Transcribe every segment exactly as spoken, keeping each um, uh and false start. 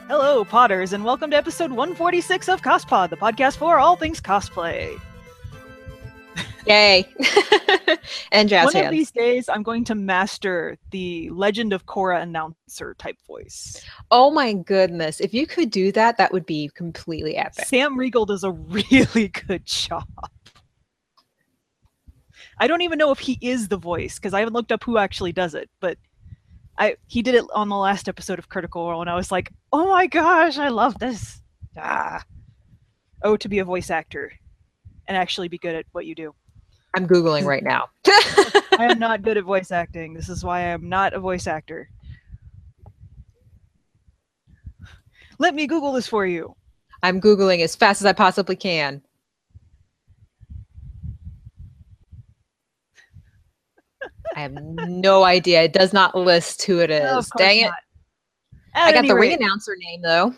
Hello, Potters, and welcome to episode one forty-six of CosPod, the podcast for all things cosplay. Yay. And jazz One hands. of these days, I'm going to master the Legend of Korra announcer type voice. Oh my goodness. If you could do that, that would be completely epic. Sam Riegel does a really good job. I don't even know if he is the voice, because I haven't looked up who actually does it, but I he did it on the last episode of Critical Role, and I was like, oh my gosh, I love this. Ah. Oh, to be a voice actor and actually be good at what you do. I'm Googling right now. I am not good at voice acting. This is why I am not a voice actor. Let me Google this for you. I'm Googling as fast as I possibly can. I have no idea. It does not list who it is. No, of course Dang it. not. At I got any the rate. ring announcer name, though.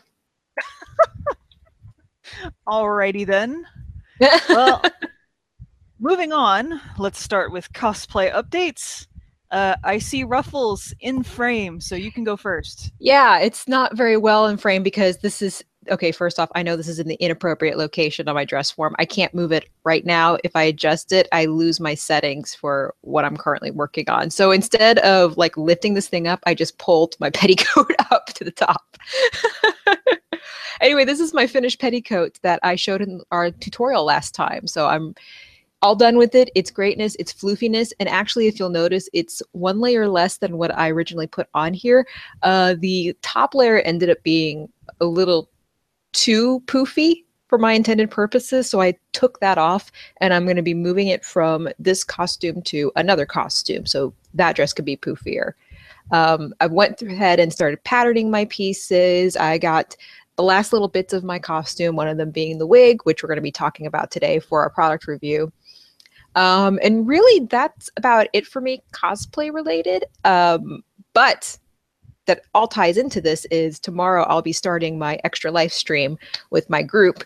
Alrighty then. Well, moving on, let's start with cosplay updates. Uh, I see Ruffles in frame, so you can go first. Yeah, it's not very well in frame because this is... Okay, first off, I know this is in the inappropriate location on my dress form. I can't move it right now. If I adjust it, I lose my settings for what I'm currently working on. So instead of like lifting this thing up, I just pulled my petticoat up to the top. Anyway, this is my finished petticoat that I showed in our tutorial last time. So I'm all done with it. It's greatness, it's floofiness, and actually, if you'll notice, it's one layer less than what I originally put on here. Uh, the top layer ended up being a little too poofy for my intended purposes, so I took that off, and I'm going to be moving it from this costume to another costume, so that dress could be poofier. Um, I went through ahead and started patterning my pieces. I got the last little bits of my costume, one of them being the wig, which we're going to be talking about today for our product review. Um, and really, that's about it for me cosplay related. Um, but that all ties into this is tomorrow I'll be starting my Extra Life stream with my group.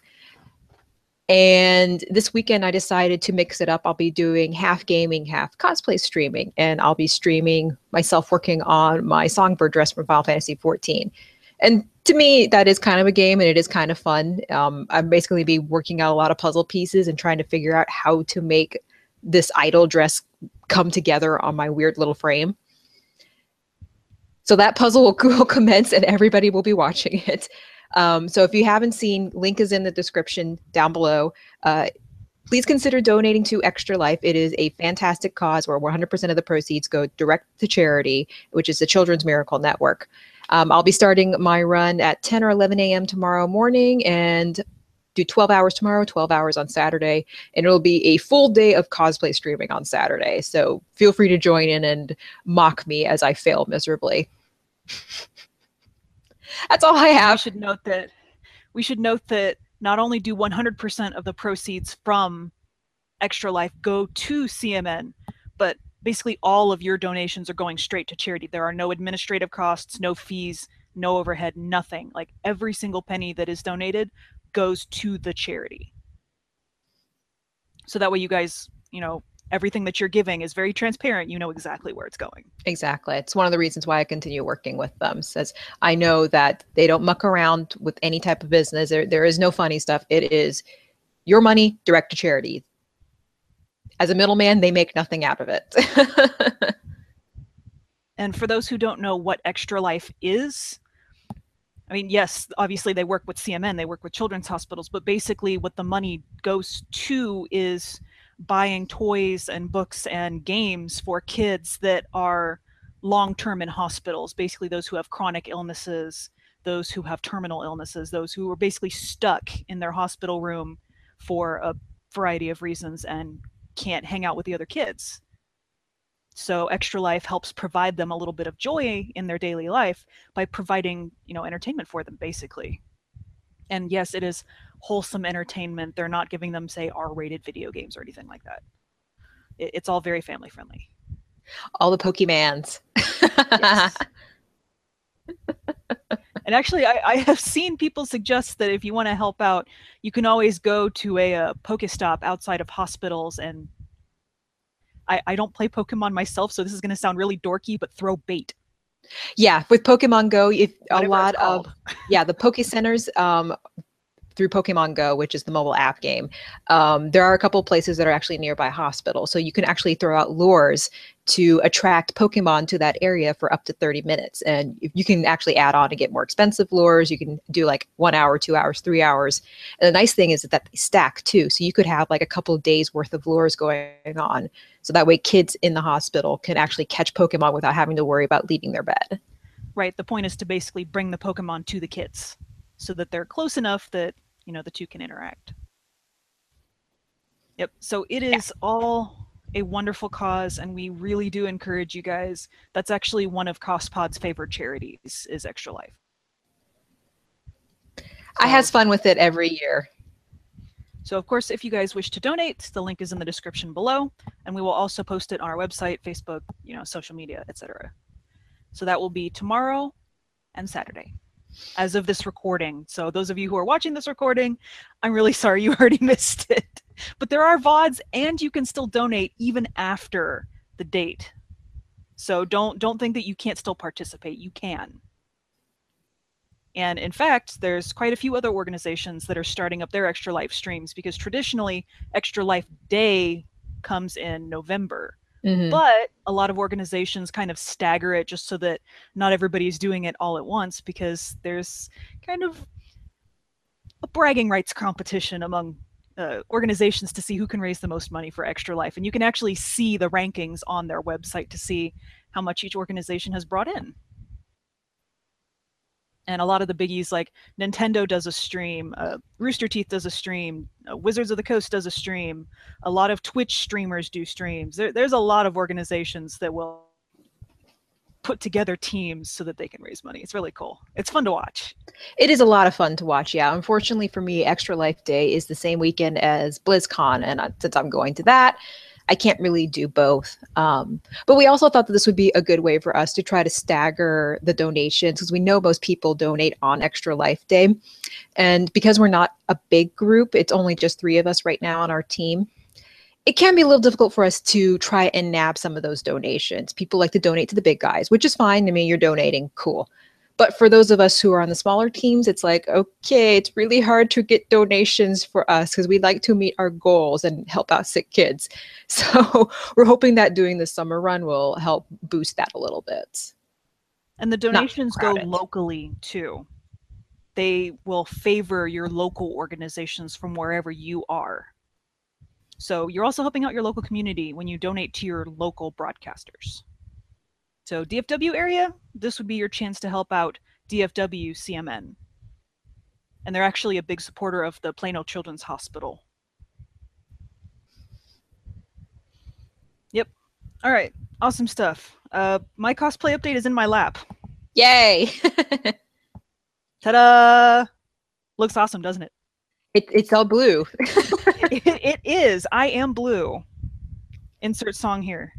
And this weekend I decided to mix it up. I'll be doing half gaming, half cosplay streaming. And I'll be streaming myself working on my Songbird dress from Final Fantasy fourteen. And to me, that is kind of a game and it is kind of fun. Um, I'm basically be working out a lot of puzzle pieces and trying to figure out how to make this idol dress come together on my weird little frame. So that puzzle will, will commence and everybody will be watching it. Um, so if you haven't seen, link is in the description down below. Uh, please consider donating to Extra Life. It is a fantastic cause where one hundred percent of the proceeds go direct to charity, which is the Children's Miracle Network. Um, I'll be starting my run at ten or eleven a m tomorrow morning and do twelve hours tomorrow, twelve hours on Saturday, and it'll be a full day of cosplay streaming on Saturday. So feel free to join in and mock me as I fail miserably. That's all I have. We should note that we should note that not only do one hundred percent of the proceeds from Extra Life go to C M N, but basically all of your donations are going straight to charity. There are no administrative costs, no fees, no overhead, nothing. Like every single penny that is donated goes to the charity. So that way you guys, you know, everything that you're giving is very transparent. You know exactly where it's going. Exactly. It's one of the reasons why I continue working with them, says I know that they don't muck around with any type of business. There, there is no funny stuff. It is your money direct to charity. As a middleman, they make nothing out of it. And for those who don't know what Extra Life is, I mean, yes, obviously they work with C M N, they work with children's hospitals, but basically what the money goes to is buying toys and books and games for kids that are long-term in hospitals, basically those who have chronic illnesses, those who have terminal illnesses, those who are basically stuck in their hospital room for a variety of reasons and can't hang out with the other kids. So Extra Life helps provide them a little bit of joy in their daily life by providing, you know, entertainment for them, basically. And yes, it is wholesome entertainment. They're not giving them, say, R-rated video games or anything like that. It, it's all very family friendly. All the Pokemans. Yes. And actually, I, I have seen people suggest that if you want to help out, you can always go to a, a Pokestop outside of hospitals. And I, I don't play Pokemon myself, so this is going to sound really dorky, but throw bait. Yeah, with Pokemon Go, if a Whatever lot it's of called. yeah, the Poke Centers um, through Pokemon Go, which is the mobile app game, um, there are a couple places that are actually nearby hospitals, so you can actually throw out lures to attract Pokemon to that area for up to thirty minutes, and if you can actually add on to get more expensive lures. You can do like one hour, two hours, three hours. And the nice thing is that they stack too, so you could have like a couple of days worth of lures going on. So that way, kids in the hospital can actually catch Pokemon without having to worry about leaving their bed. Right. The point is to basically bring the Pokemon to the kids so that they're close enough that, you know, the two can interact. Yep. So it is yeah. all a wonderful cause, and we really do encourage you guys. That's actually one of CostPod's favorite charities, is Extra Life. So, I has fun with it every year. So of course, if you guys wish to donate, the link is in the description below, and we will also post it on our website, Facebook, you know, social media, et cetera. So that will be tomorrow and Saturday as of this recording. So those of you who are watching this recording, I'm really sorry you already missed it. But there are V O Ds, and you can still donate even after the date. So don't don't think that you can't still participate. You can. And in fact, there's quite a few other organizations that are starting up their Extra Life streams, because traditionally Extra Life Day comes in November. Mm-hmm. But a lot of organizations kind of stagger it just so that not everybody's doing it all at once, because there's kind of a bragging rights competition among uh, organizations to see who can raise the most money for Extra Life. And you can actually see the rankings on their website to see how much each organization has brought in. And a lot of the biggies, like Nintendo does a stream, uh, Rooster Teeth does a stream, uh, Wizards of the Coast does a stream, a lot of Twitch streamers do streams. There, there's a lot of organizations that will put together teams so that they can raise money. It's really cool. It's fun to watch. It is a lot of fun to watch, yeah. Unfortunately for me, Extra Life Day is the same weekend as BlizzCon, and uh, since I'm going to that, I can't really do both. Um, but we also thought that this would be a good way for us to try to stagger the donations, because we know most people donate on Extra Life Day. And because we're not a big group, it's only just three of us right now on our team, it can be a little difficult for us to try and nab some of those donations. People like to donate to the big guys, which is fine. I mean, you're donating, cool. But for those of us who are on the smaller teams, it's like, okay, it's really hard to get donations for us because we like to meet our goals and help out sick kids. So we're hoping that doing the summer run will help boost that a little bit. And the donations go locally too. They will favor your local organizations from wherever you are. So you're also helping out your local community when you donate to your local broadcasters. So D F W area, this would be your chance to help out D F W C M N. And they're actually a big supporter of the Plano Children's Hospital. Yep. All right. Awesome stuff. Uh, my cosplay update is in my lap. Yay! Ta-da! Looks awesome, doesn't it? It, it's all blue. it, it is. I am blue. Insert song here.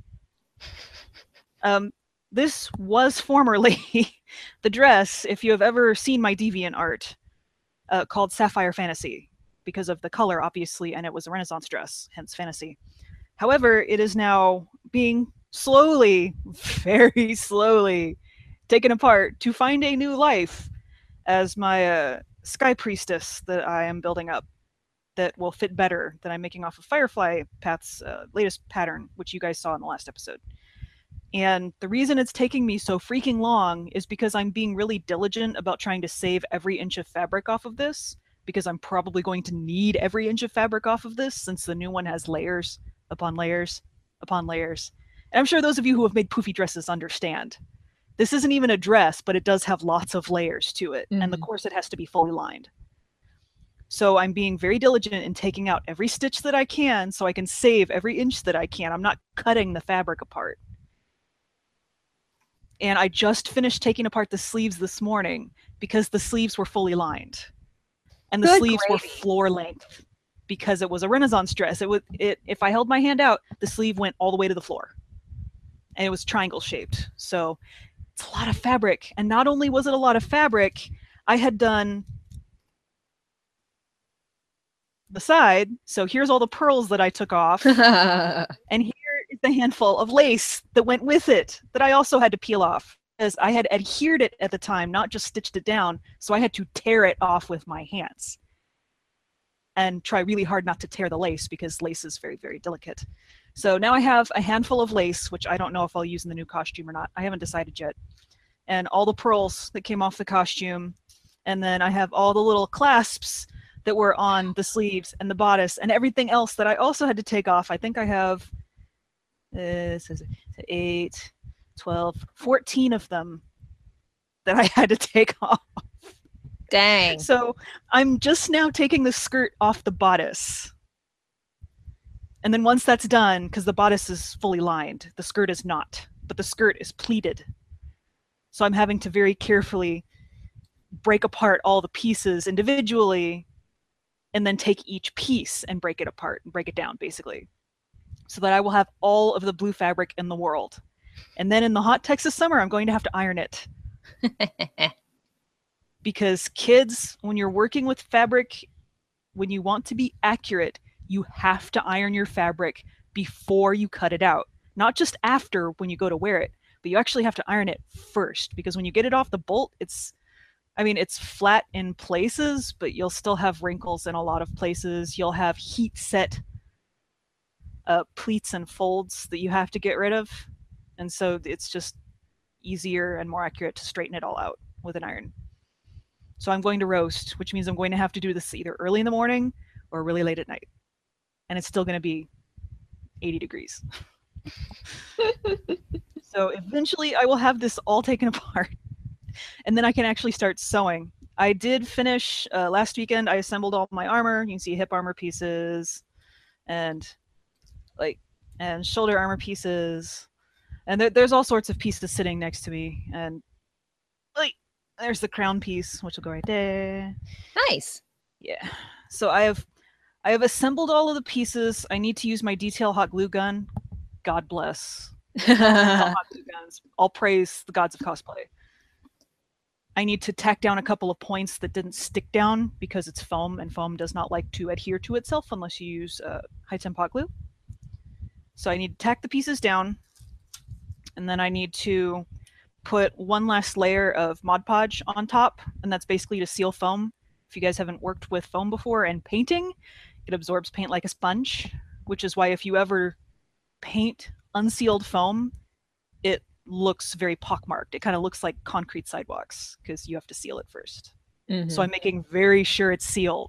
Um, this was formerly the dress, if you have ever seen my Deviant art, uh, called Sapphire Fantasy, because of the color, obviously, and it was a Renaissance dress, hence fantasy. However, it is now being slowly, very slowly, taken apart to find a new life as my uh, Sky Priestess that I am building up that will fit better, that I'm making off of Firefly Path's uh, latest pattern, which you guys saw in the last episode. And the reason it's taking me so freaking long is because I'm being really diligent about trying to save every inch of fabric off of this, because I'm probably going to need every inch of fabric off of this, since the new one has layers upon layers upon layers. And I'm sure those of you who have made poofy dresses understand. This isn't even a dress, but it does have lots of layers to it, mm-hmm. and the corset has to be fully lined. So I'm being very diligent in taking out every stitch that I can so I can save every inch that I can. I'm not cutting the fabric apart. And I just finished taking apart the sleeves this morning because the sleeves were fully lined. And the Good sleeves gravy. were floor length because it was a Renaissance dress. It was, it, if I held my hand out, the sleeve went all the way to the floor. And it was triangle shaped. So it's a lot of fabric. And not only was it a lot of fabric, I had done the side. So here's all the pearls that I took off. And here is the handful of lace that went with it that I also had to peel off. because I had adhered it at the time, not just stitched it down. So I had to tear it off with my hands and try really hard not to tear the lace because lace is very, very delicate. So now I have a handful of lace, which I don't know if I'll use in the new costume or not. I haven't decided yet. And all the pearls that came off the costume. And then I have all the little clasps that were on the sleeves and the bodice and everything else that I also had to take off. I think I have uh, eight, twelve, fourteen of them that I had to take off. Dang. So I'm just now taking the skirt off the bodice. And then once that's done, because the bodice is fully lined, the skirt is not, but the skirt is pleated. So I'm having to very carefully break apart all the pieces individually and then take each piece and break it apart and break it down, basically, so that I will have all of the blue fabric in the world. And then in the hot Texas summer, I'm going to have to iron it. Because kids, when you're working with fabric, when you want to be accurate, you have to iron your fabric before you cut it out. Not just after when you go to wear it, but you actually have to iron it first, because when you get it off the bolt, it's, I mean, it's flat in places, but you'll still have wrinkles in a lot of places. You'll have heat set uh, pleats and folds that you have to get rid of. And so it's just easier and more accurate to straighten it all out with an iron. So I'm going to roast, which means I'm going to have to do this either early in the morning or really late at night. And it's still going to be eighty degrees. So eventually I will have this all taken apart. And then I can actually start sewing. I did finish uh, last weekend. I assembled all my armor. You can see hip armor pieces and like and shoulder armor pieces. And there, there's all sorts of pieces sitting next to me. And like there's the crown piece, which will go right there. Nice. Yeah. So I have I have assembled all of the pieces. I need to use my detail hot glue gun. God bless. Hot glue guns. I'll praise the gods of cosplay. I need to tack down a couple of points that didn't stick down because it's foam, and foam does not like to adhere to itself unless you use uh, high temp hot glue. So I need to tack the pieces down, and then I need to put one last layer of Mod Podge on top, and that's basically to seal foam. If you guys haven't worked with foam before and painting, it absorbs paint like a sponge, which is why if you ever paint unsealed foam, it looks very pockmarked. It kind of looks like concrete sidewalks because you have to seal it first. Mm-hmm. So I'm making very sure it's sealed.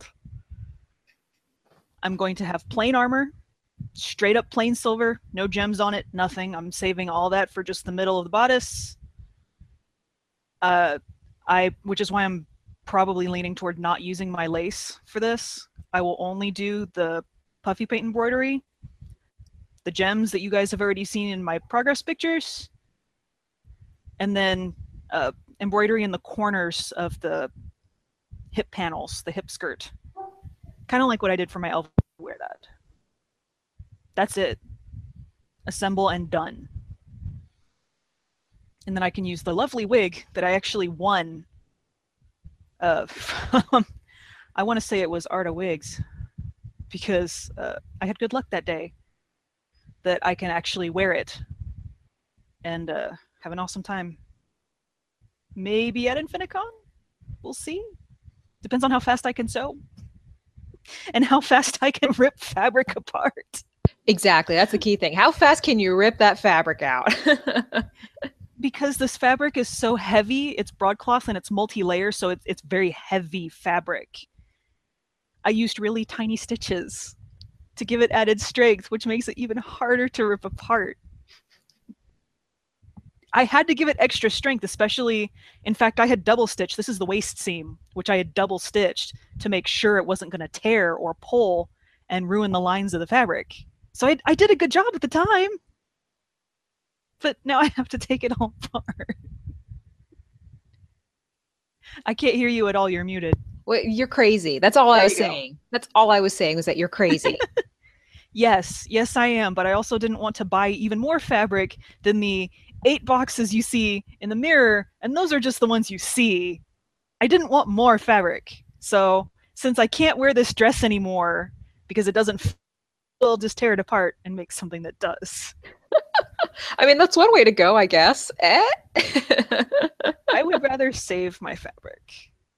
I'm going to have plain armor, straight up plain silver, no gems on it, nothing. I'm saving all that for just the middle of the bodice. Uh, I, which is why I'm probably leaning toward not using my lace for this. I will only do the puffy paint embroidery, the gems that you guys have already seen in my progress pictures, and then uh, embroidery in the corners of the hip panels, the hip skirt. Kind of like what I did for my elf. Wear that. That's it. Assemble and done. And then I can use the lovely wig that I actually won uh, from, I want to say it was Arta Wigs, because uh, I had good luck that day that I can actually wear it and uh, have an awesome time. Maybe at Infinicon? We'll see. Depends on how fast I can sew and how fast I can rip fabric apart. Exactly. That's the key thing. How fast can you rip that fabric out? Because this fabric is so heavy, it's broadcloth and it's multi-layer, so it's, it's very heavy fabric. I used really tiny stitches to give it added strength, which makes it even harder to rip apart. I had to give it extra strength, especially, in fact, I had double stitched. This is the waist seam, which I had double stitched to make sure it wasn't going to tear or pull and ruin the lines of the fabric. So I, I did a good job at the time, but now I have to take it all apart. I can't hear you at all. You're muted. Well, you're crazy. That's all There I was you go. saying. That's all I was saying was that you're crazy. Yes, yes, I am. But I also didn't want to buy even more fabric than the eight boxes you see in the mirror. And those are just the ones you see. I didn't want more fabric. So since I can't wear this dress anymore because it doesn't fit, I'll just tear it apart and make something that does. I mean, that's one way to go, I guess. Eh? I would rather save my fabric.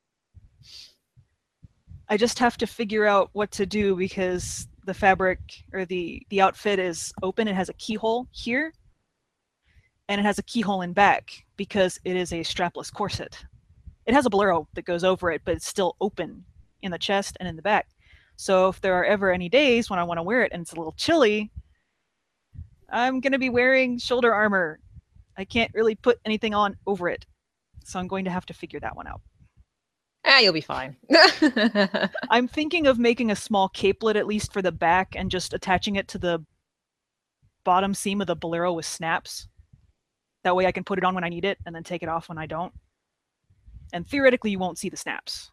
I just have to figure out what to do because the fabric or the, the outfit is open. It has a keyhole here and it has a keyhole in back because it is a strapless corset. It has a bolero that goes over it, but it's still open in the chest and in the back. So if there are ever any days when I want to wear it and it's a little chilly, I'm going to be wearing shoulder armor. I can't really put anything on over it. So I'm going to have to figure that one out. Ah, you'll be fine. I'm thinking of making a small capelet at least for the back and just attaching it to the bottom seam of the bolero with snaps. That way I can put it on when I need it and then take it off when I don't. And theoretically, you won't see the snaps.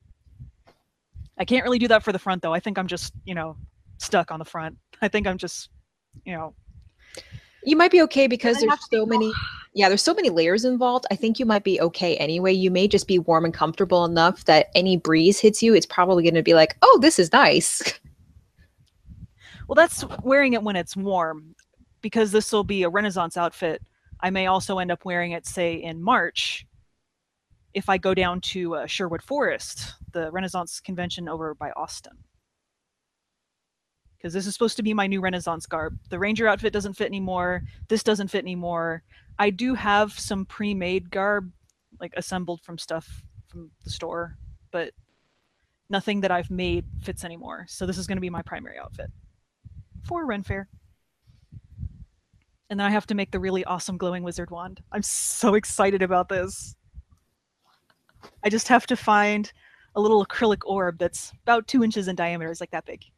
I can't really do that for the front, though. I think I'm just, you know, stuck on the front. I think I'm just, you know. You might be okay because there's so many, yeah, there's so many layers involved. I think you might be okay anyway. You may just be warm and comfortable enough that any breeze hits you, it's probably going to be like, oh, this is nice. Well, that's wearing it when it's warm. Because this will be a Renaissance outfit, I may also end up wearing it, say, in March, if I go down to uh, Sherwood Forest, the Renaissance convention over by Austin. Because this is supposed to be my new Renaissance garb. The Ranger outfit doesn't fit anymore. This doesn't fit anymore. I do have some pre-made garb, like assembled from stuff from the store, but nothing that I've made fits anymore. So this is going to be my primary outfit for Ren Fair. And then I have to make the really awesome glowing wizard wand. I'm so excited about this. I just have to find a little acrylic orb that's about two inches in diameter. It's like that big.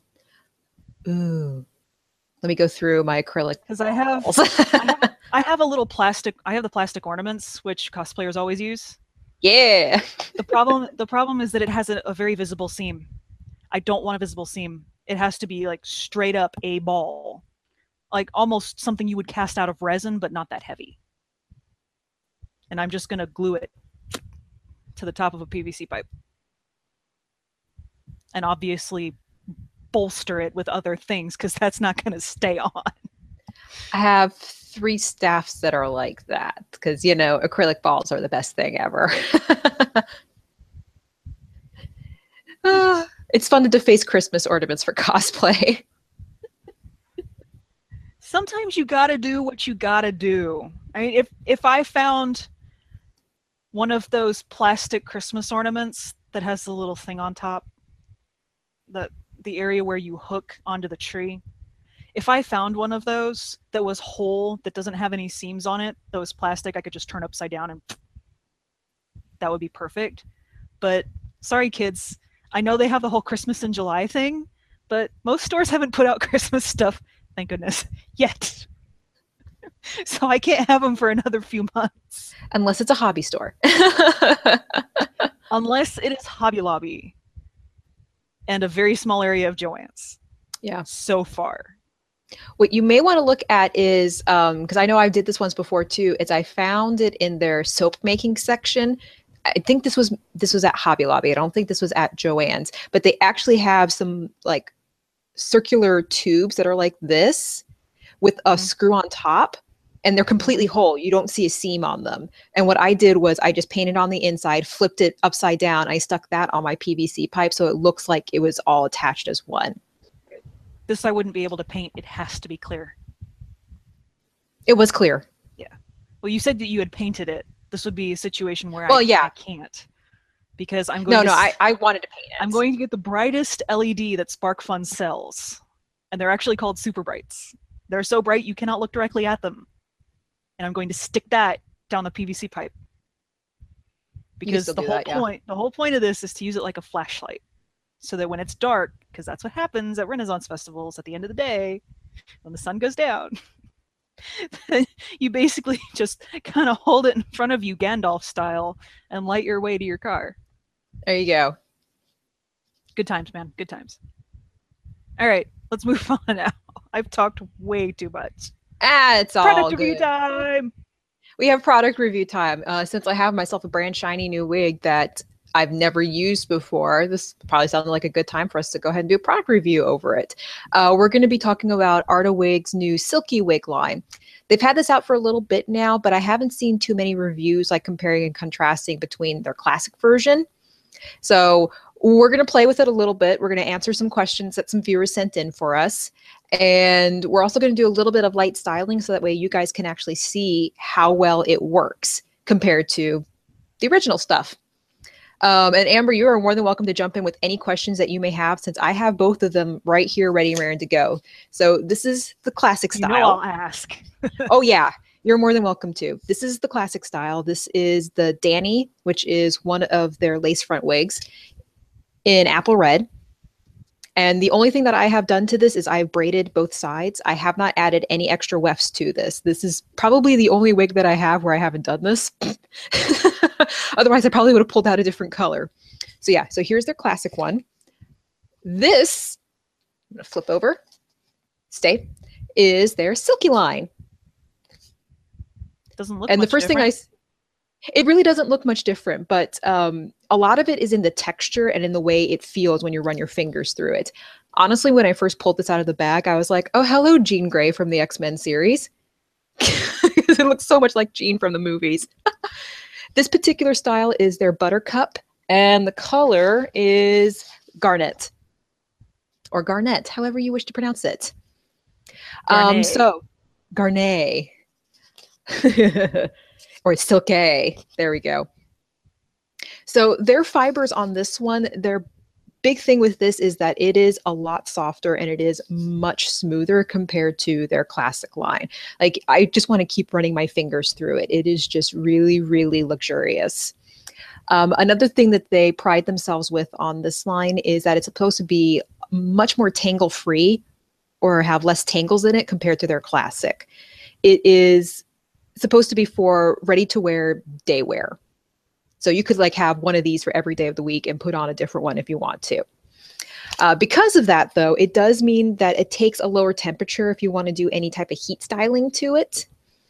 Ooh. Let me go through my acrylic. Because I have, I have I have a little plastic, I have the plastic ornaments, which cosplayers always use. Yeah. The problem the problem is that it has a, a very visible seam. I don't want a visible seam. It has to be like straight up a ball. Like almost something you would cast out of resin, but not that heavy. And I'm just going to glue it to the top of a P V C pipe. And obviously bolster it with other things because that's not going to stay on. I have three staffs that are like that because, you know, acrylic balls are the best thing ever. uh, it's fun to deface Christmas ornaments for cosplay. Sometimes you got to do what you got to do. I mean, if, if I found one of those plastic Christmas ornaments that has the little thing on top, the the area where you hook onto the tree. If I found one of those that was whole, that doesn't have any seams on it, that was plastic, I could just turn upside down and that would be perfect. But sorry, kids, I know they have the whole Christmas in July thing, but most stores haven't put out Christmas stuff, thank goodness, yet. So I can't have them for another few months. Unless it's a hobby store. Unless it is Hobby Lobby. And a very small area of Joann's. Yeah. So far. What you may want to look at is, um, because I know I did this once before too, is I found it in their soap making section. I think this was this was at Hobby Lobby. I don't think this was at Joann's, but they actually have some like circular tubes that are like this with a mm-hmm. screw on top. And they're completely whole. You don't see a seam on them. And what I did was I just painted on the inside, flipped it upside down. I stuck that on my P V C pipe so it looks like it was all attached as one. This I wouldn't be able to paint. It has to be clear. It was clear. Yeah. Well, you said that you had painted it. This would be a situation where well, I, yeah. I can't. Because I'm going no, to... No, no, I, I wanted to paint it. I'm going to get the brightest L E D that SparkFun sells. And they're actually called Super Brights. They're so bright you cannot look directly at them. And I'm going to stick that down the P V C pipe. Because the whole that, yeah. point, the whole point of this is to use it like a flashlight. So that when it's dark, because that's what happens at Renaissance festivals at the end of the day, when the sun goes down, you basically just kind of hold it in front of you Gandalf style and light your way to your car. There you go. Good times, man. Good times. All right, let's move on now. I've talked way too much. Ah, it's all Product good. review time. We have product review time. Uh, since I have myself a brand shiny new wig that I've never used before. This probably sounded like a good time for us to go ahead and do a product review over it. Uh, we're going to be talking about Artawig's new Silky Wig line. They've had this out for a little bit now, but I haven't seen too many reviews like comparing and contrasting between their classic version. So we're going to play with it a little bit. We're going to answer some questions that some viewers sent in for us. And we're also going to do a little bit of light styling so that way you guys can actually see how well it works compared to the original stuff. Um, and Amber, you are more than welcome to jump in with any questions that you may have, since I have both of them right here, ready and raring to go. So this is the classic style. You know I'll ask. Oh yeah, you're more than welcome to. This is the classic style. This is the Danny, which is one of their lace front wigs in apple red. And the only thing that I have done to this is I've braided both sides. I have not added any extra wefts to this. This is probably the only wig that I have where I haven't done this. Otherwise, I probably would have pulled out a different color. So yeah, so here's their classic one. This, I'm gonna flip over, stay, is their Silky line. Doesn't look and much the first different. thing I, it really doesn't look much different, but um, a lot of it is in the texture and in the way it feels when you run your fingers through it. Honestly, when I first pulled this out of the bag, I was like, oh, hello, Jean Grey from the X-Men series. It looks so much like Jean from the movies. This particular style is their Buttercup, and the color is Garnet. Or Garnet, however you wish to pronounce it. Garnet. Um, so, Garnet. Or Silky. There we go. So their fibers on this one, their big thing with this is that it is a lot softer and it is much smoother compared to their classic line. Like, I just want to keep running my fingers through it. It is just really, really luxurious. Um, another thing that they pride themselves with on this line is that it's supposed to be much more tangle-free or have less tangles in it compared to their classic. It is supposed to be for ready-to-wear day wear. So you could like have one of these for every day of the week and put on a different one if you want to. Uh, because of that, though, it does mean that it takes a lower temperature if you want to do any type of heat styling to it.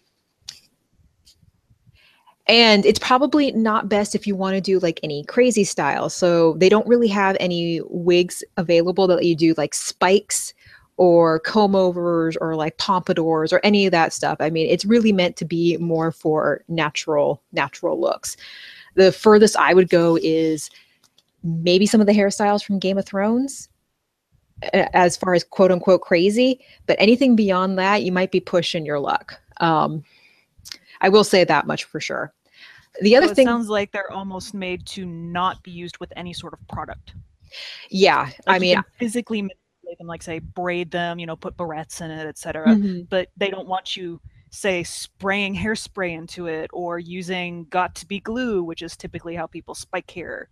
And it's probably not best if you want to do like any crazy style. So they don't really have any wigs available that you do like spikes or comb overs or like pompadours or any of that stuff. I mean, it's really meant to be more for natural, natural looks. The furthest I would go is maybe some of the hairstyles from Game of Thrones, as far as quote unquote crazy, but anything beyond that, you might be pushing your luck. Um, I will say that much for sure. The other so it thing sounds like they're almost made to not be used with any sort of product. Yeah, Like I you mean, can physically manipulate them, like say braid them, you know, put barrettes in it, et cetera. mhm. But they don't want you, say, spraying hairspray into it or using got to be glue, which is typically how people spike hair,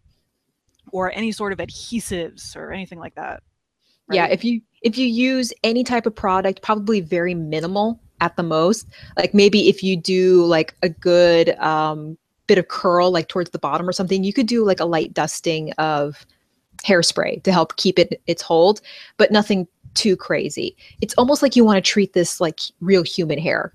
or any sort of adhesives or anything like that. Right? Yeah, if you if you use any type of product, probably very minimal at the most. Like maybe if you do like a good um, bit of curl, like towards the bottom or something, you could do like a light dusting of hairspray to help keep it its hold, but nothing too crazy. It's almost like you want to treat this like real human hair.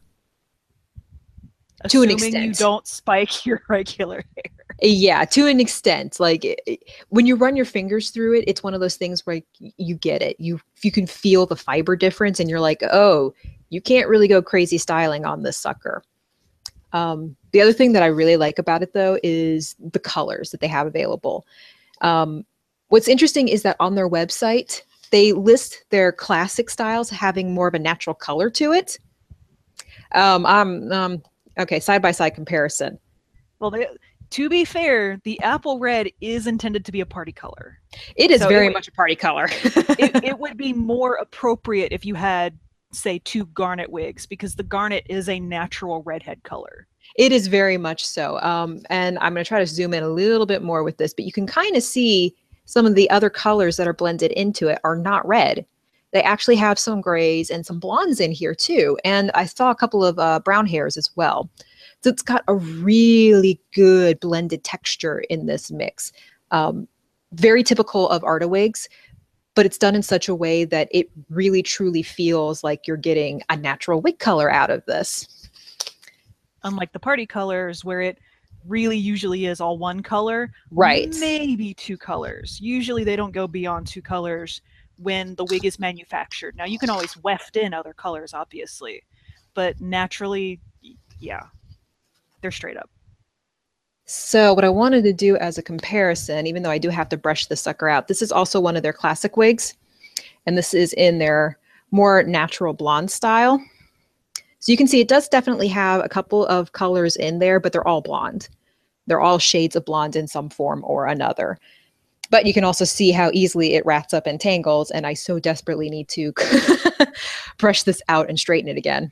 Assuming to an extent. you don't spike your regular hair. Yeah, to an extent. Like it, when you run your fingers through it, it's one of those things where you get it. You you can feel the fiber difference, and you're like, oh, you can't really go crazy styling on this sucker. Um, the other thing that I really like about it, though, is the colors that they have available. Um, what's interesting is that on their website, they list their classic styles having more of a natural color to it. Um, um, um, okay, side-by-side comparison. Well, they, to be fair, the apple red is intended to be a party color. It is So very it, much a party color. it, it would be more appropriate if you had, say, two garnet wigs, because the garnet is a natural redhead color. It is very much so. Um, and I'm going to try to zoom in a little bit more with this, but you can kind of see some of the other colors that are blended into it are not red. They actually have some grays and some blondes in here too. And I saw a couple of uh, brown hairs as well. So it's got a really good blended texture in this mix. Um, very typical of Artawigs, but it's done in such a way that it really truly feels like you're getting a natural wig color out of this. Unlike the party colors, where it really usually is all one color, Right. maybe two colors. Usually they don't go beyond two colors when the wig is manufactured. Now you can always weft in other colors, obviously, but naturally, yeah, they're straight up. So what I wanted to do as a comparison, even though I do have to brush this sucker out, this is also one of their classic wigs, and this is in their more natural blonde style. So you can see it does definitely have a couple of colors in there, but they're all blonde. They're all shades of blonde in some form or another. But you can also see how easily it rats up and tangles, and I so desperately need to brush this out and straighten it again.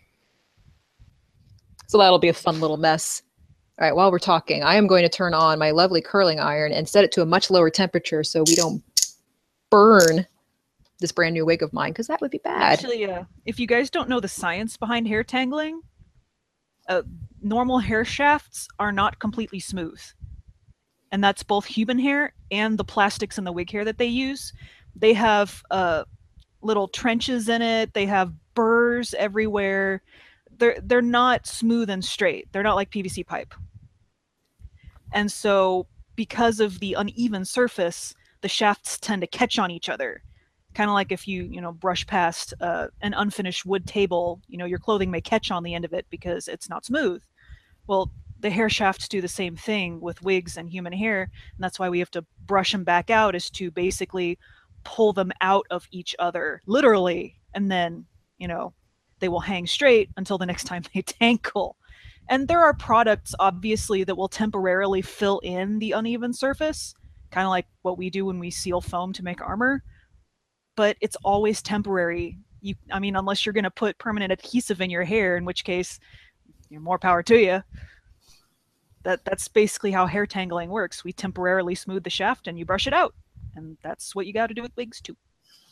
So that'll be a fun little mess. All right, while we're talking, I am going to turn on my lovely curling iron and set it to a much lower temperature so we don't burn this brand new wig of mine, because that would be bad. Actually, uh, if you guys don't know the science behind hair tangling, uh, normal hair shafts are not completely smooth. And that's both human hair and the plastics in the wig hair that they use. They have uh, little trenches in it. They have burrs everywhere. They're, they're not smooth and straight. They're not like P V C pipe. And so because of the uneven surface, the shafts tend to catch on each other. Kind of like if you, you know, brush past uh, an unfinished wood table, you know, your clothing may catch on the end of it because it's not smooth. Well, the hair shafts do the same thing with wigs and human hair, and that's why we have to brush them back out, is to basically pull them out of each other, literally, and then, you know, they will hang straight until the next time they tangle. And there are products, obviously, that will temporarily fill in the uneven surface, kind of like what we do when we seal foam to make armor, but it's always temporary. You, I mean, unless you're going to put permanent adhesive in your hair, in which case, you know, more power to you. That, that's basically how hair tangling works. We temporarily smooth the shaft and you brush it out. And that's what you got to do with wigs too.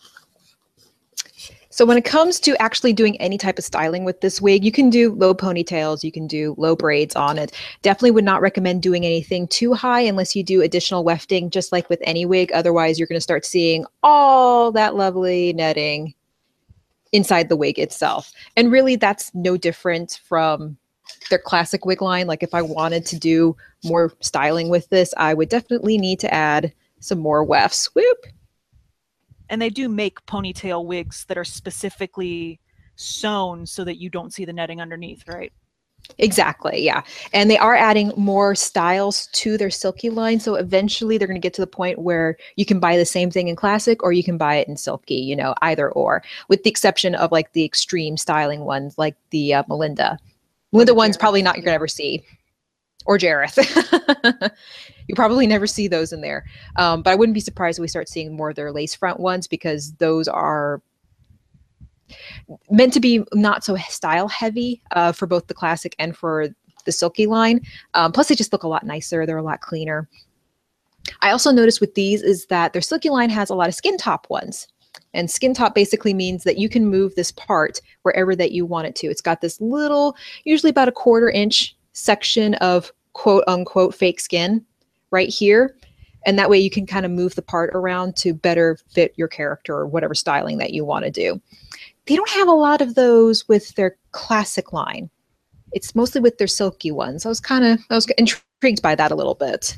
So when it comes to actually doing any type of styling with this wig, you can do low ponytails, you can do low braids on it. Definitely would not recommend doing anything too high unless you do additional wefting, just like with any wig. Otherwise, you're going to start seeing all that lovely netting inside the wig itself. And really, that's no different from their classic wig line. Like if I wanted to do more styling with this, I would definitely need to add some more wefts. Whoop. And they do make ponytail wigs that are specifically sewn so that you don't see the netting underneath, right? Exactly, yeah. And they are adding more styles to their silky line. So eventually they're going to get to the point where you can buy the same thing in classic or you can buy it in silky, you know, either or, with the exception of like the extreme styling ones like the uh, Melinda. Melinda one's probably not you're going to ever see. Or Jareth. You probably never see those in there. Um, but I wouldn't be surprised if we start seeing more of their lace front ones, because those are meant to be not so style heavy uh, for both the classic and for the silky line. Um, plus they just look a lot nicer. They're a lot cleaner. I also noticed with these is that their silky line has a lot of skin top ones. And skin top basically means that you can move this part wherever that you want it to. It's got this little, usually about a quarter inch section of quote unquote fake skin right here. And that way you can kind of move the part around to better fit your character or whatever styling that you want to do. They don't have a lot of those with their classic line. It's mostly with their silky ones. I was kind of, I was intrigued by that a little bit.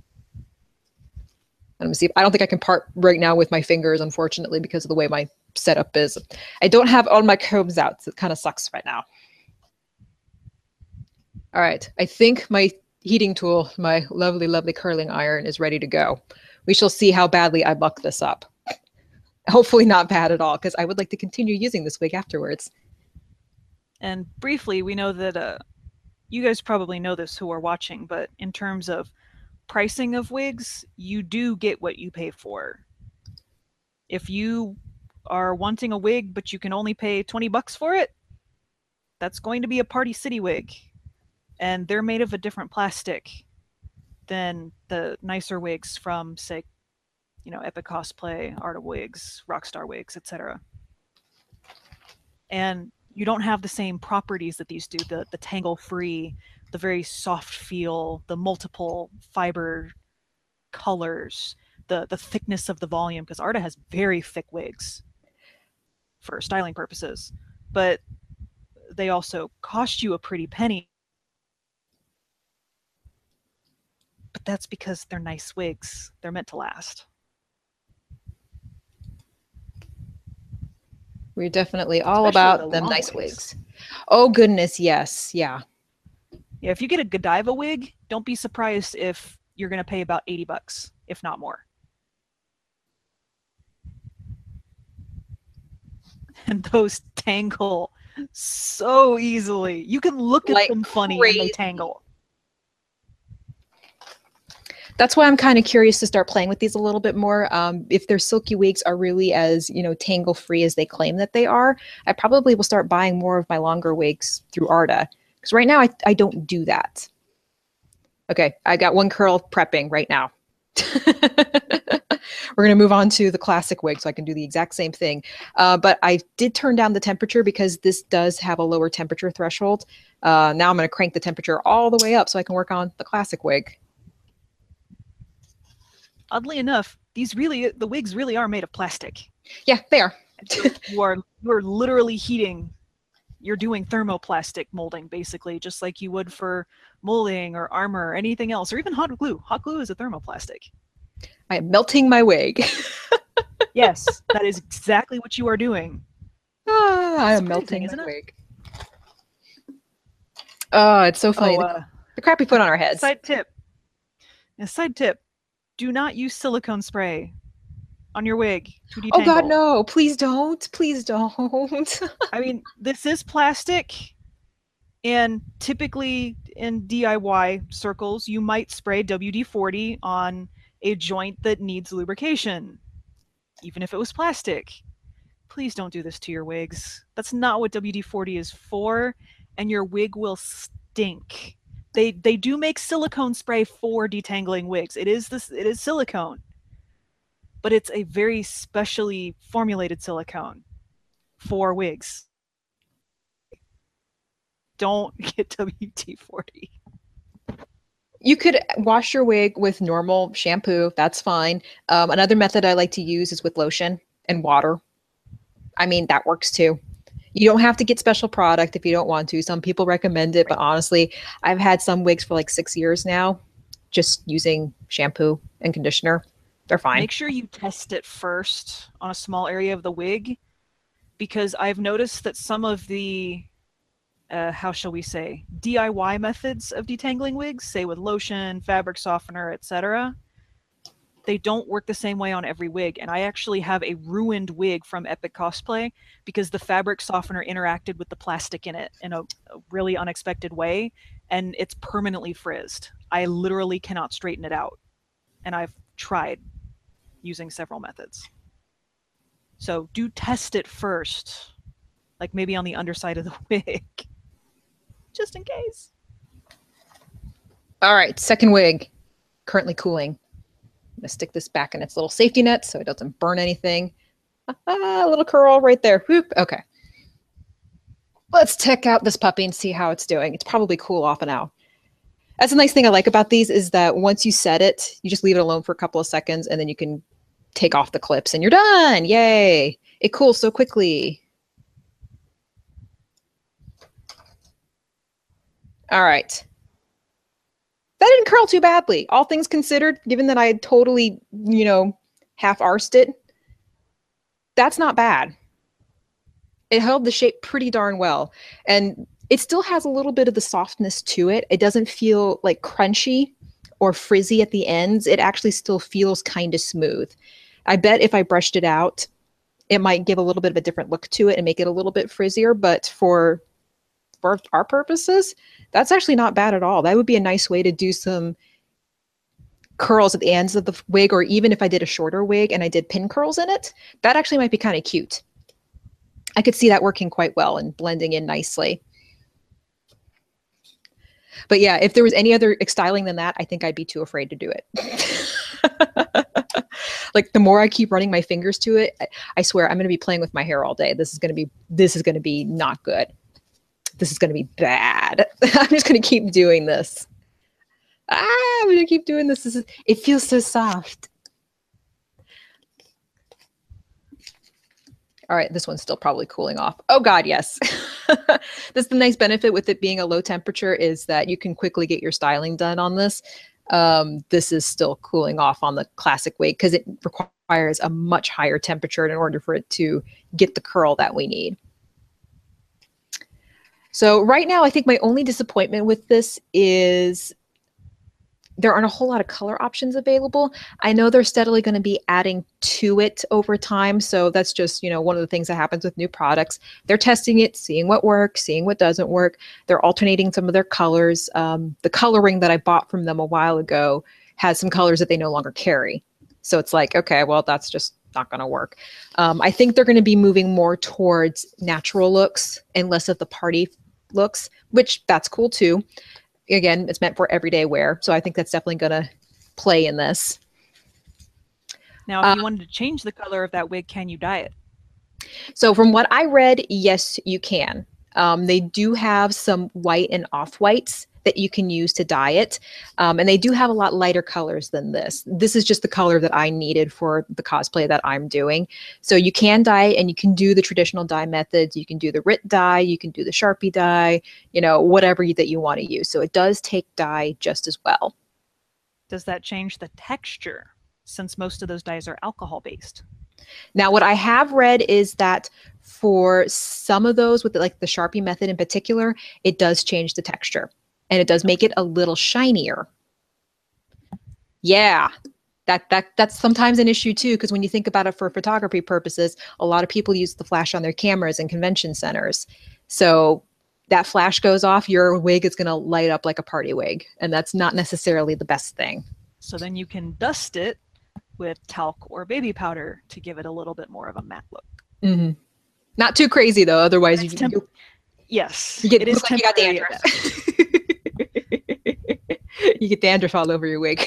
Let me see. I don't think I can part right now with my fingers, unfortunately, because of the way my setup is. I don't have all my combs out, so it kind of sucks right now. All right. I think my heating tool, my lovely, lovely curling iron, is ready to go. We shall see how badly I muck this up. Hopefully not bad at all, because I would like to continue using this wig afterwards. And briefly, we know that uh, you guys probably know this who are watching, but in terms of pricing of wigs, you do get what you pay for. If you are wanting a wig, but you can only pay twenty bucks for it, that's going to be a Party City wig. And they're made of a different plastic than the nicer wigs from, say, you know, Epic Cosplay, Art of Wigs, Rockstar Wigs, et cetera. And you don't have the same properties that these do, the, the tangle-free, the very soft feel, the multiple fiber colors, the, the thickness of the volume, because Arda has very thick wigs for styling purposes. But they also cost you a pretty penny. But that's because they're nice wigs. They're meant to last. We're definitely all Especially about the them long nice wigs. wigs. Oh goodness, yes. Yeah. Yeah, if you get a Godiva wig, don't be surprised if you're going to pay about eighty bucks, if not more. And those tangle so easily. You can look at Like them funny crazy. and they tangle. That's why I'm kind of curious to start playing with these a little bit more. Um, if their silky wigs are really as, you know, tangle free as they claim that they are, I probably will start buying more of my longer wigs through Arda. Because right now I, I don't do that. Okay, I got one curl prepping right now. We're going to move on to the classic wig so I can do the exact same thing. Uh, but I did turn down the temperature because this does have a lower temperature threshold. Uh, now I'm going to crank the temperature all the way up so I can work on the classic wig. Oddly enough, these really, the wigs really are made of plastic. Yeah, they are. So you are you're literally heating. You're doing thermoplastic molding, basically, just like you would for molding or armor or anything else, or even hot glue. Hot glue is a thermoplastic. I am melting my wig. Yes, that is exactly what you are doing. Ah, I am melting my wig. Oh, it's so funny. Oh, the, uh, the crap we put on our heads. Side tip. A side tip. Do not use silicone spray on your wig to detangle. Oh God, no! Please don't! Please don't! I mean, this is plastic, and typically in D I Y circles, you might spray W D forty on a joint that needs lubrication, even if it was plastic. Please don't do this to your wigs. That's not what W D forty is for, and your wig will stink. They they do make silicone spray for detangling wigs. It is this it is silicone, but it's a very specially formulated silicone for wigs. Don't get W D forty. You could wash your wig with normal shampoo. That's fine. Um, another method I like to use is with lotion and water. I mean, that works too. You don't have to get special product if you don't want to. Some people recommend it, but honestly, I've had some wigs for like six years now, just using shampoo and conditioner. They're fine. Make sure you test it first on a small area of the wig, because I've noticed that some of the, uh, how shall we say, D I Y methods of detangling wigs, say with lotion, fabric softener, et cetera, they don't work the same way on every wig. And I actually have a ruined wig from Epic Cosplay because the fabric softener interacted with the plastic in it in a, a really unexpected way, and it's permanently frizzed. I literally cannot straighten it out. And I've tried using several methods. So do test it first, like maybe on the underside of the wig, just in case. All right, second wig, currently cooling. I'm gonna stick this back in its little safety net so it doesn't burn anything. Ah, a little curl right there. Whoop. Okay. Let's check out this puppy and see how it's doing. It's probably cool off now. That's a nice thing I like about these is that once you set it, you just leave it alone for a couple of seconds and then you can take off the clips and you're done. Yay. It cools so quickly. All right. That didn't curl too badly. All things considered, given that I had totally, you know, half-arsed it, that's not bad. It held the shape pretty darn well. And it still has a little bit of the softness to it. It doesn't feel like crunchy or frizzy at the ends. It actually still feels kind of smooth. I bet if I brushed it out, it might give a little bit of a different look to it and make it a little bit frizzier. But for for our purposes, that's actually not bad at all. That would be a nice way to do some curls at the ends of the wig, or even if I did a shorter wig and I did pin curls in it, that actually might be kind of cute. I could see that working quite well and blending in nicely. But yeah, if there was any other styling than that, I think I'd be too afraid to do it. Like the more I keep running my fingers to it, I, I swear I'm going to be playing with my hair all day. This is going to be, this is going to be not good. This is going to be bad. I'm just going to keep doing this. Ah, I'm going to keep doing this. This is, it feels so soft. All right, this one's still probably cooling off. Oh God, yes. That's the nice benefit with it being a low temperature is that you can quickly get your styling done on this. Um, this is still cooling off on the classic wig because it requires a much higher temperature in order for it to get the curl that we need. So right now, I think my only disappointment with this is there aren't a whole lot of color options available. I know they're steadily going to be adding to it over time. So that's just, you know, one of the things that happens with new products. They're testing it, seeing what works, seeing what doesn't work. They're alternating some of their colors. Um, the coloring that I bought from them a while ago has some colors that they no longer carry. So it's like, okay, well, that's just not going to work. Um, I think they're going to be moving more towards natural looks and less of the party looks, which that's cool too. Again, it's meant for everyday wear. So I think that's definitely going to play in this. Now, if Uh, you wanted to change the color of that wig, can you dye it? So from what I read, yes, you can. Um, they do have some white and off-whites that you can use to dye it. Um, and they do have a lot lighter colors than this. This is just the color that I needed for the cosplay that I'm doing. So you can dye and you can do the traditional dye methods. You can do the R I T dye, you can do the Sharpie dye, you know, whatever you, that you want to use. So it does take dye just as well. Does that change the texture since most of those dyes are alcohol based? Now, what I have read is that for some of those with the, like the Sharpie method in particular, it does change the texture. And it does make it a little shinier. Yeah, that that that's sometimes an issue too, because when you think about it for photography purposes, a lot of people use the flash on their cameras in convention centers. So that flash goes off, your wig is going to light up like a party wig, and that's not necessarily the best thing. So then you can dust it with talc or baby powder to give it a little bit more of a matte look. Mm-hmm. Not too crazy though, otherwise you, you yes, you get it is like you got dandruff. You get dandruff all over your wig.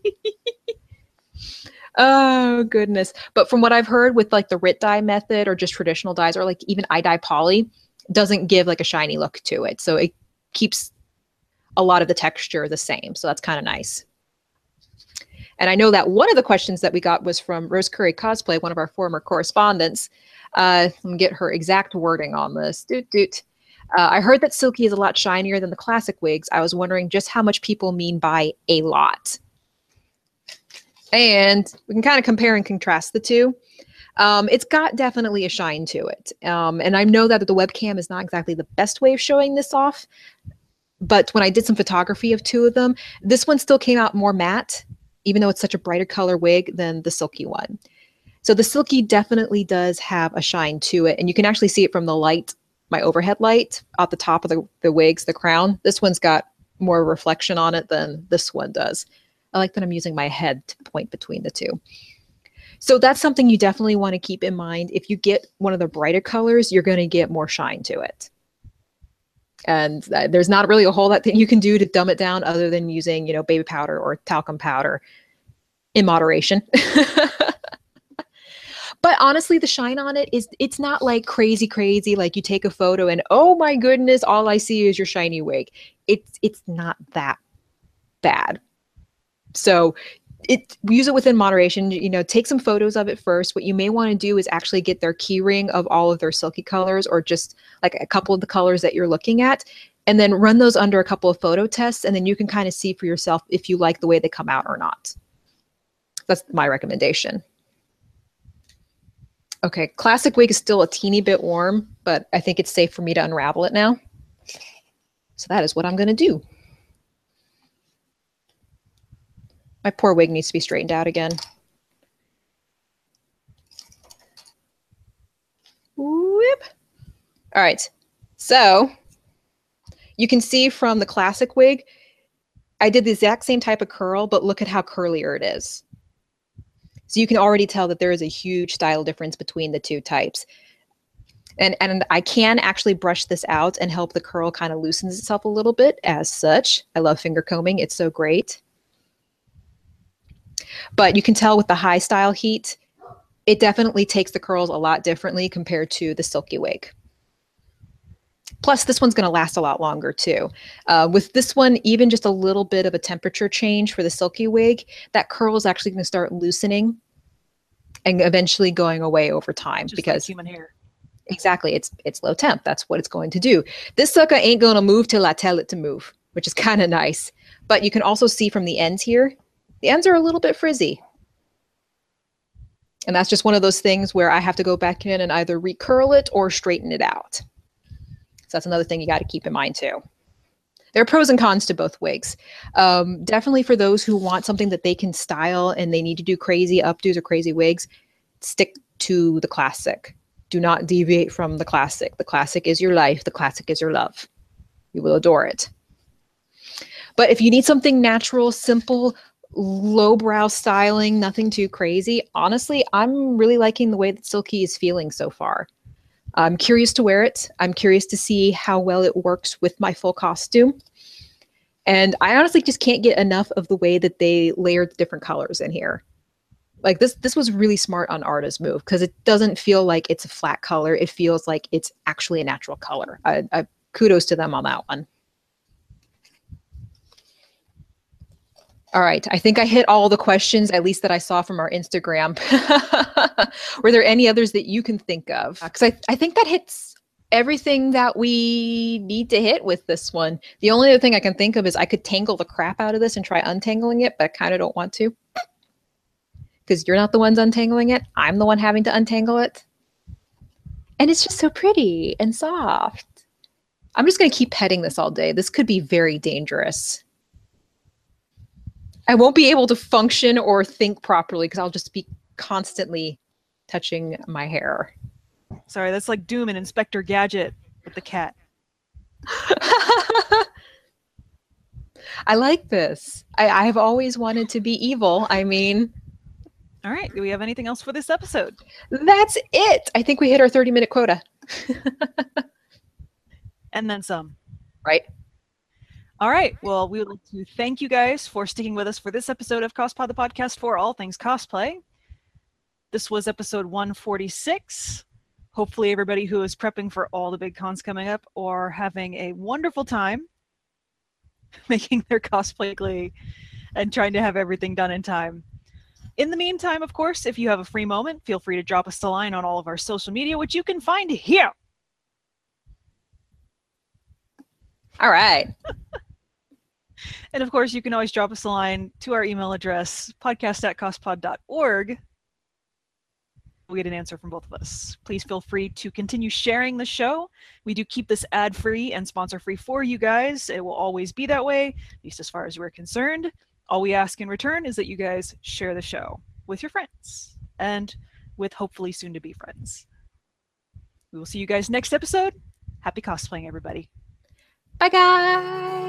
Oh goodness. But from what I've heard with like the R I T dye method or just traditional dyes or like even iDye Poly doesn't give like a shiny look to it. So it keeps a lot of the texture the same. So that's kind of nice. And I know that one of the questions that we got was from Rose Curry Cosplay, one of our former correspondents. Uh, let me get her exact wording on this. Doot, doot. Uh, I heard that Silky is a lot shinier than the classic wigs. I was wondering just how much people mean by a lot. And we can kind of compare and contrast the two. Um, it's got definitely a shine to it. Um, and I know that the webcam is not exactly the best way of showing this off. But when I did some photography of two of them, this one still came out more matte, even though it's such a brighter color wig than the Silky one. So the Silky definitely does have a shine to it. And you can actually see it from the light, my overhead light at the top of the, the wigs, the crown. This one's got more reflection on it than this one does. I like that I'm using my head to point between the two. So that's something you definitely want to keep in mind. If you get one of the brighter colors, you're going to get more shine to it. And uh, there's not really a whole lot that you can do to dumb it down other than using, you know, baby powder or talcum powder in moderation. But honestly, the shine on it is, it's not like crazy, crazy, like you take a photo and, oh my goodness, all I see is your shiny wig. It's, it's not that bad. So it, use it within moderation, you know, take some photos of it first. What you may want to do is actually get their key ring of all of their Silky colors or just like a couple of the colors that you're looking at, and then run those under a couple of photo tests. And then you can kind of see for yourself if you like the way they come out or not. That's my recommendation. Okay, classic wig is still a teeny bit warm, but I think it's safe for me to unravel it now. So that is what I'm going to do. My poor wig needs to be straightened out again. Whoop. All right, so you can see from the classic wig, I did the exact same type of curl, but look at how curlier it is. So you can already tell that there is a huge style difference between the two types. And, and I can actually brush this out and help the curl kind of loosens itself a little bit as such. I love finger combing. It's so great. But you can tell with the high style heat, it definitely takes the curls a lot differently compared to the Silky wig. Plus, this one's going to last a lot longer too. Uh, with this one, even just a little bit of a temperature change for the Silky wig, that curl is actually going to start loosening and eventually going away over time. Just because like human hair. Exactly, it's it's low temp. That's what it's going to do. This sucker ain't going to move till I tell it to move, which is kind of nice. But you can also see from the ends here, the ends are a little bit frizzy. And that's just one of those things where I have to go back in and either recurl it or straighten it out. So that's another thing you got to keep in mind too. There are pros and cons to both wigs. Um, definitely for those who want something that they can style and they need to do crazy updos or crazy wigs, stick to the classic. Do not deviate from the classic. The classic is your life. The classic is your love. You will adore it. But if you need something natural, simple, lowbrow styling, nothing too crazy, honestly, I'm really liking the way that Silky is feeling so far. I'm curious to wear it. I'm curious to see how well it works with my full costume. And I honestly just can't get enough of the way that they layered the different colors in here. Like this, this was really smart on Arda's move because it doesn't feel like it's a flat color. It feels like it's actually a natural color. I, I kudos to them on that one. All right, I think I hit all the questions, at least that I saw from our Instagram. Were there any others that you can think of? Because I, I think that hits everything that we need to hit with this one. The only other thing I can think of is I could tangle the crap out of this and try untangling it, but I kind of don't want to. Because you're not the ones untangling it. I'm the one having to untangle it. And it's just so pretty and soft. I'm just going to keep petting this all day. This could be very dangerous. I won't be able to function or think properly because I'll just be constantly touching my hair. Sorry, that's like Doom and Inspector Gadget with the cat. I like this. I, I have always wanted to be evil. I mean... All right. Do we have anything else for this episode? That's it. I think we hit our thirty minute quota. And then some. Right. All right. Well, we would like to thank you guys for sticking with us for this episode of CosPod, the podcast for all things cosplay. This was episode one forty-six. Hopefully everybody who is prepping for all the big cons coming up are having a wonderful time making their cosplay glee and trying to have everything done in time. In the meantime, of course, if you have a free moment, feel free to drop us a line on all of our social media, which you can find here. All right. And of course, you can always drop us a line to our email address, podcast at cospod dot org. We'll get an answer from both of us. Please feel free to continue sharing the show. We do keep this ad-free and sponsor-free for you guys. It will always be that way, at least as far as we're concerned. All we ask in return is that you guys share the show with your friends and with hopefully soon-to-be friends. We will see you guys next episode. Happy cosplaying, everybody. Bye, guys.